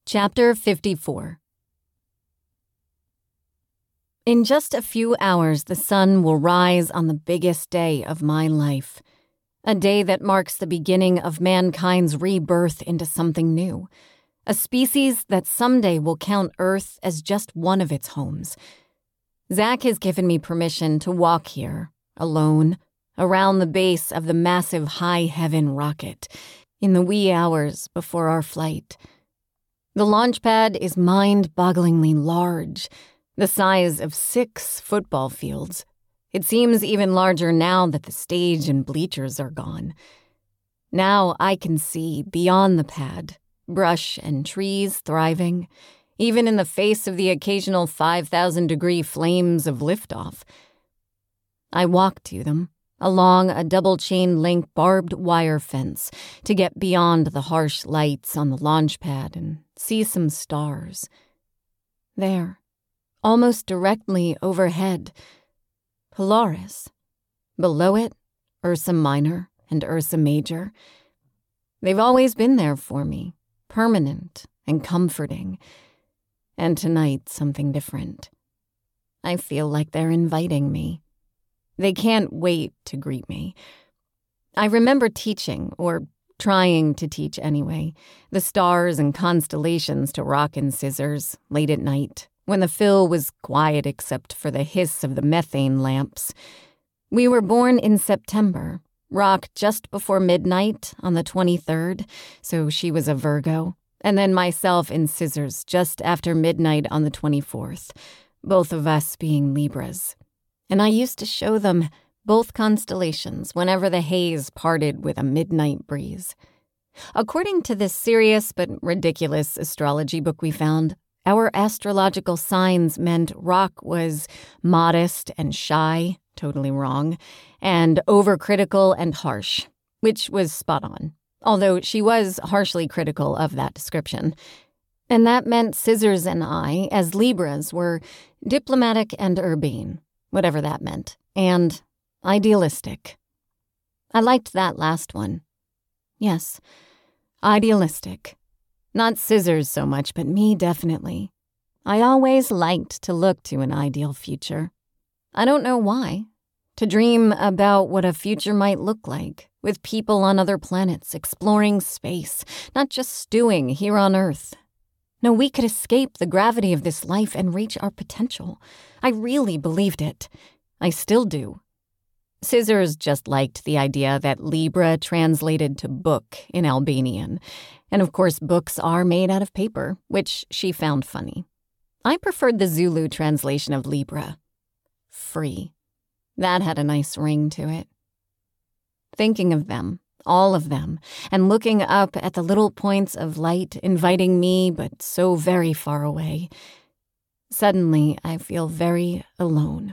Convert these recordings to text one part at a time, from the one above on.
Chapter 54. In just a few hours, the sun will rise on the biggest day of my life. A day that marks the beginning of mankind's rebirth into something new. A species that someday will count Earth as just one of its homes. Zach has given me permission to walk here, alone, around the base of the massive High Heaven rocket, in the wee hours before our flight. The launch pad is mind-bogglingly large, the size of 6 football fields. It seems even larger now that the stage and bleachers are gone. Now I can see beyond the pad, brush and trees thriving, even in the face of the occasional 5,000-degree flames of liftoff. I walk to them, along a double-chain-link barbed wire fence to get beyond the harsh lights on the launch pad and see some stars. There, almost directly overhead, Polaris. Below it, Ursa Minor and Ursa Major. They've always been there for me, permanent and comforting. And tonight, something different. I feel like they're inviting me. They can't wait to greet me. I remember teaching, or trying to teach anyway, the stars and constellations to Rock and Scissors late at night, when the Phil was quiet except for the hiss of the methane lamps. We were born in September, Rock just before midnight on the 23rd, so she was a Virgo, and then myself and Scissors just after midnight on the 24th, both of us being Libras. And I used to show them both constellations whenever the haze parted with a midnight breeze. According to this serious but ridiculous astrology book we found, our astrological signs meant Rock was modest and shy, totally wrong, and overcritical and harsh, which was spot on, although she was harshly critical of that description. And that meant Scissors and I, as Libras, were diplomatic and urbane, whatever that meant, and idealistic. I liked that last one. Yes, idealistic. Not Scissors so much, but me definitely. I always liked to look to an ideal future. I don't know why. To dream about what a future might look like, with people on other planets exploring space, not just stewing here on Earth. No, we could escape the gravity of this life and reach our potential. I really believed it. I still do. Scissors just liked the idea that Libra translated to book in Albanian. And of course, books are made out of paper, which she found funny. I preferred the Zulu translation of Libra. Free. That had a nice ring to it. Thinking of them, all of them, and looking up at the little points of light inviting me but so very far away. Suddenly, I feel very alone.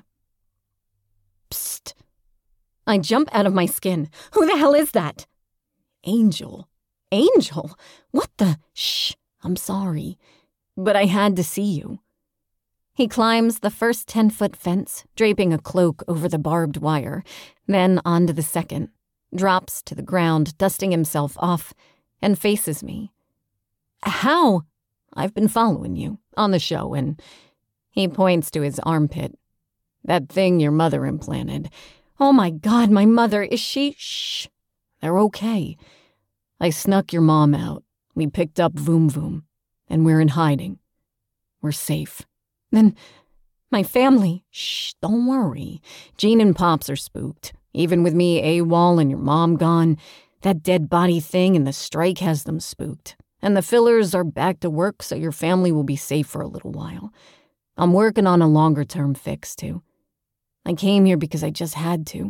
Psst. I jump out of my skin. Who the hell is that? Angel. Angel? What the? Shh, I'm sorry. But I had to see you. He climbs the first 10-foot fence, draping a cloak over the barbed wire, then onto the second, drops to the ground, dusting himself off, and faces me. How? I've been following you, on the show, and he points to his armpit. That thing your mother implanted. Oh my God, my mother, is she? Shh, they're okay. I snuck your mom out. We picked up Voom Voom, and we're in hiding. We're safe. Then, my family, shh, don't worry. Jean and Pops are spooked. Even with me AWOL and your mom gone, that dead body thing and the strike has them spooked. And the fillers are back to work, so your family will be safe for a little while. I'm working on a longer-term fix, too. I came here because I just had to.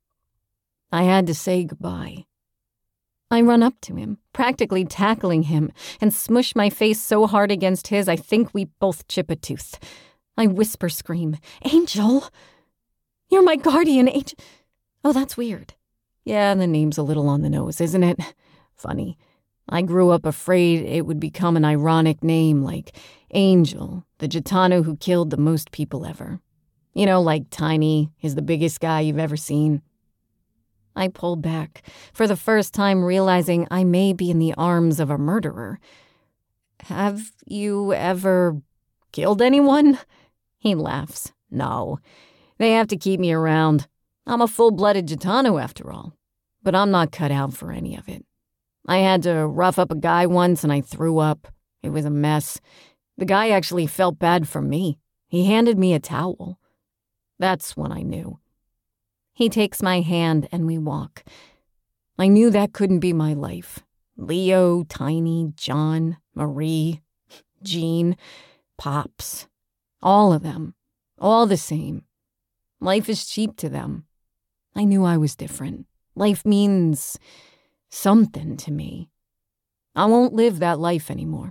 I had to say goodbye. I run up to him, practically tackling him, and smush my face so hard against his I think we both chip a tooth. I whisper scream, Angel! You're my guardian, Angel! Oh, that's weird. Yeah, the name's a little on the nose, isn't it? Funny. I grew up afraid it would become an ironic name like Angel, the Gitano who killed the most people ever. You know, like Tiny is the biggest guy you've ever seen. I pull back, for the first time realizing I may be in the arms of a murderer. Have you ever killed anyone? He laughs. No. They have to keep me around. I'm a full-blooded Gitano after all. But I'm not cut out for any of it. I had to rough up a guy once and I threw up. It was a mess. The guy actually felt bad for me. He handed me a towel. That's when I knew. He takes my hand and we walk. I knew that couldn't be my life. Leo, Tiny, John, Marie, Jean, Pops. All of them. All the same. Life is cheap to them. I knew I was different. Life means something to me. I won't live that life anymore.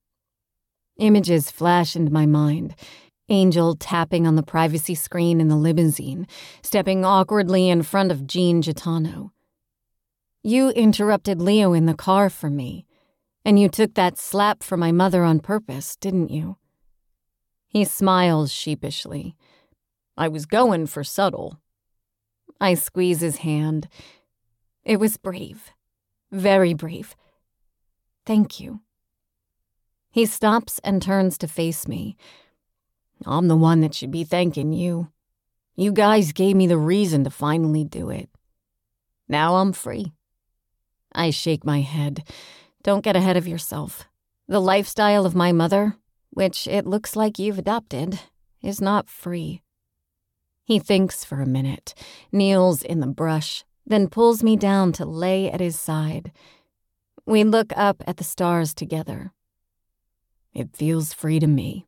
Images flash into my mind. Angel tapping on the privacy screen in the limousine, stepping awkwardly in front of Jean Gitano. You interrupted Leo in the car for me, and you took that slap for my mother on purpose, didn't you? He smiles sheepishly. I was going for subtle. I squeeze his hand. It was brave. Very brave. Thank you. He stops and turns to face me. I'm the one that should be thanking you. You guys gave me the reason to finally do it. Now I'm free. I shake my head. Don't get ahead of yourself. The lifestyle of my mother, which it looks like you've adopted, is not free. He thinks for a minute, kneels in the brush, then pulls me down to lay at his side. We look up at the stars together. It feels free to me.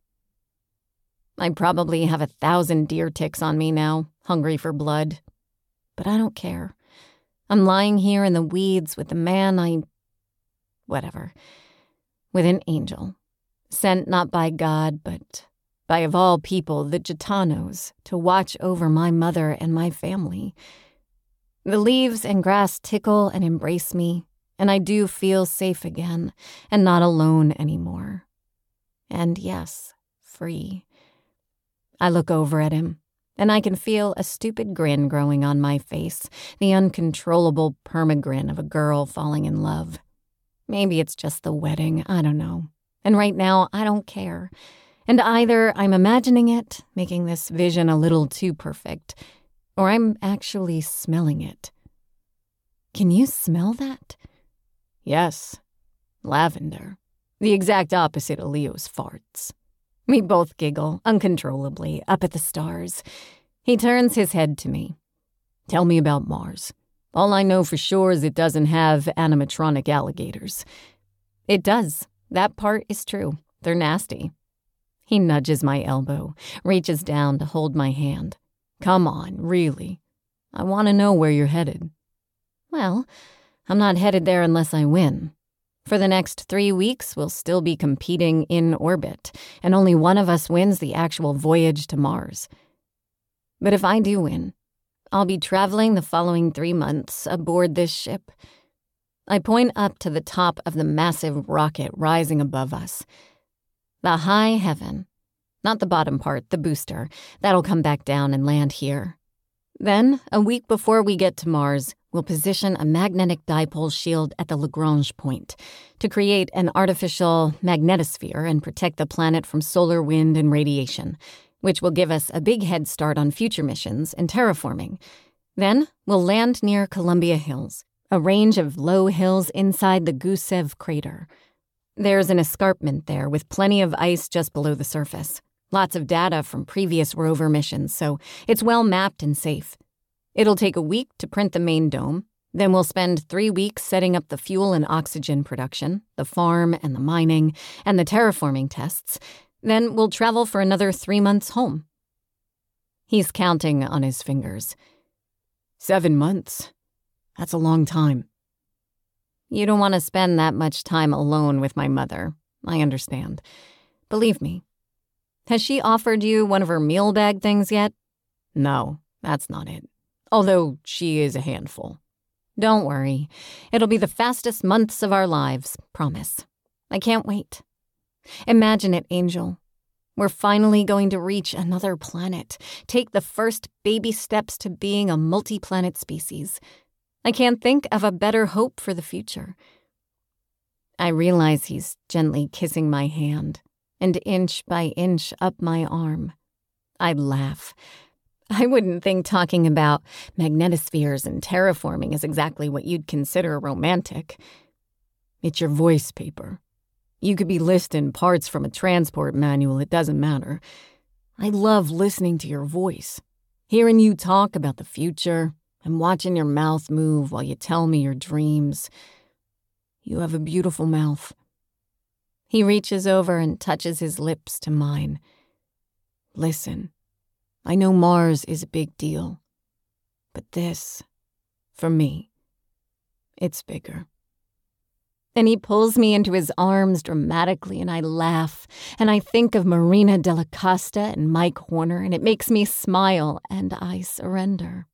I probably have 1,000 deer ticks on me now, hungry for blood. But I don't care. I'm lying here in the weeds with the man whatever. With an angel. Sent not by God, but by of all people, the Gitanos, to watch over my mother and my family. The leaves and grass tickle and embrace me, and I do feel safe again, and not alone anymore. And yes, free. I look over at him, and I can feel a stupid grin growing on my face, the uncontrollable permagrin of a girl falling in love. Maybe it's just the wedding, I don't know. And right now, I don't care. And either I'm imagining it, making this vision a little too perfect, or I'm actually smelling it. Can you smell that? Yes. Lavender. The exact opposite of Leo's farts. We both giggle, uncontrollably, up at the stars. He turns his head to me. Tell me about Mars. All I know for sure is it doesn't have animatronic alligators. It does. That part is true. They're nasty. He nudges my elbow, reaches down to hold my hand. Come on, really. I want to know where you're headed. Well, I'm not headed there unless I win. For the next 3 weeks, we'll still be competing in orbit, and only one of us wins the actual voyage to Mars. But if I do win, I'll be traveling the following 3 months aboard this ship. I point up to the top of the massive rocket rising above us. The high heaven. Not the bottom part, the booster. That'll come back down and land here. Then, a week before we get to Mars, we'll position a magnetic dipole shield at the Lagrange point to create an artificial magnetosphere and protect the planet from solar wind and radiation, which will give us a big head start on future missions and terraforming. Then, we'll land near Columbia Hills, a range of low hills inside the Gusev crater. There's an escarpment there with plenty of ice just below the surface. Lots of data from previous rover missions, so it's well mapped and safe. It'll take a week to print the main dome. Then we'll spend 3 weeks setting up the fuel and oxygen production, the farm and the mining, and the terraforming tests. Then we'll travel for another 3 months home. He's counting on his fingers. 7 months. That's a long time. You don't want to spend that much time alone with my mother. I understand. Believe me. Has she offered you one of her meal bag things yet? No, that's not it. Although she is a handful. Don't worry. It'll be the fastest months of our lives, promise. I can't wait. Imagine it, Angel. We're finally going to reach another planet, take the first baby steps to being a multi-planet species. I can't think of a better hope for the future. I realize he's gently kissing my hand, and inch by inch up my arm. I laugh. I wouldn't think talking about magnetospheres and terraforming is exactly what you'd consider romantic. It's your voice paper. You could be listing parts from a transport manual, it doesn't matter. I love listening to your voice, hearing you talk about the future, and watching your mouth move while you tell me your dreams. You have a beautiful mouth. He reaches over and touches his lips to mine. Listen, I know Mars is a big deal, but this, for me, it's bigger. And he pulls me into his arms dramatically, and I laugh, and I think of Marina Della Costa and Mike Horner, and it makes me smile, and I surrender.